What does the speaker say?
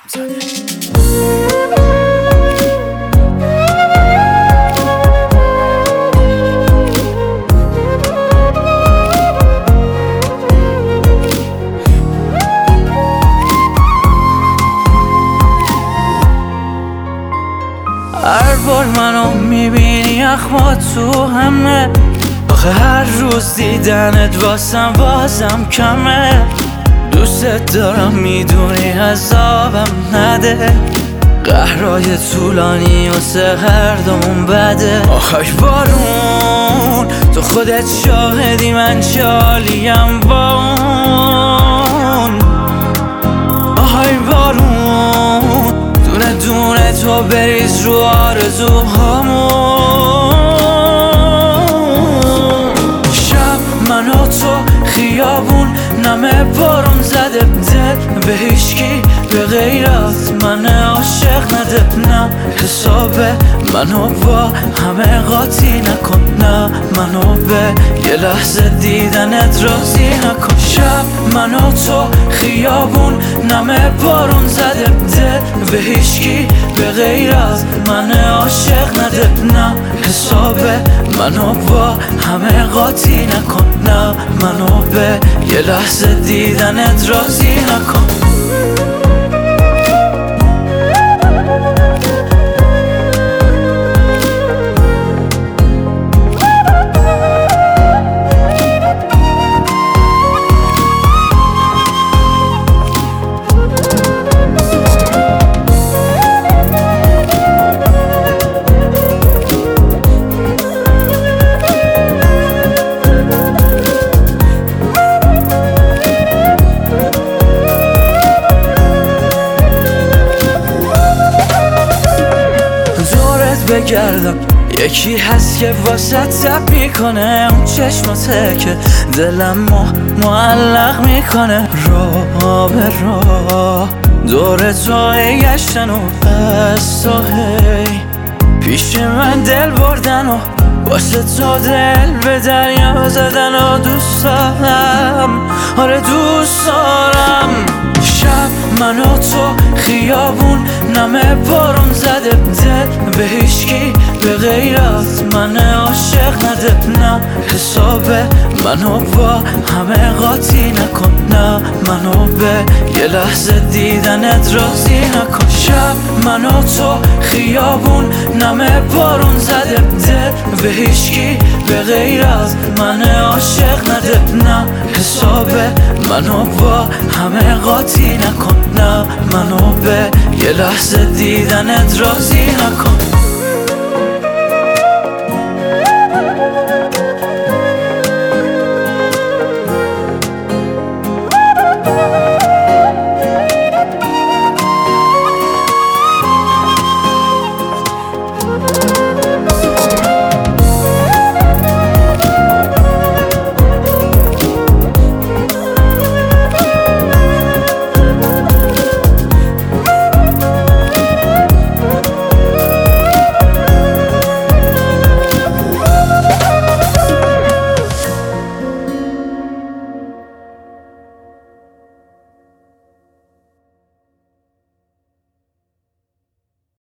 هر بار منو میبینی اخما تو همه، آخه هر روز دیدنت واسم بازم کمه. دوست دارم میدونی عذابم نده، قهرای طولانی واسه هر دومون بده. آخه بارون تو خودت شاهدی من جالیم با اون. آخه بارون دونه دونه تو بریز رو آرزوهامون. شب من و تو خیابون نمه بارون زده، دل به هیچکی به غیرت من عاشق نده. نه حسابه منو با همه قاطی نکن، نه منو به یه لحظه دیدنت راضی نکن. شب من و تو خیابون نمه بارون زده، دل به هیچکی به غیرت من عاشق نده. نه حسابه منو با همه قاطی نکن، نه منو به یه لحظه دیدنت راضی نکن. بگردم یکی هست که واسه تب میکنه، اون چشماته که دلم معلق میکنه. راه به راه دور تو گشتن و از تو هی پیش من دل بردن و واسه تو دل به دریا زدن و دوست دارم، آره دوست دارم. شب من و تو خیابون نمه بارون زده، دل به هیچکی به غیرت من عاشق نده. نه حسابه منو با همه قاطی نکن، نه منو به یه لحظه دیدنت راضی نکن. شب من و تو خیابون نمه بارون زده، دل به هیچکی به غیرت من عاشق نده. نه حسابه منو با همه قاطی نکن، نه منو به یه لحظه دیدنت راضی نکن.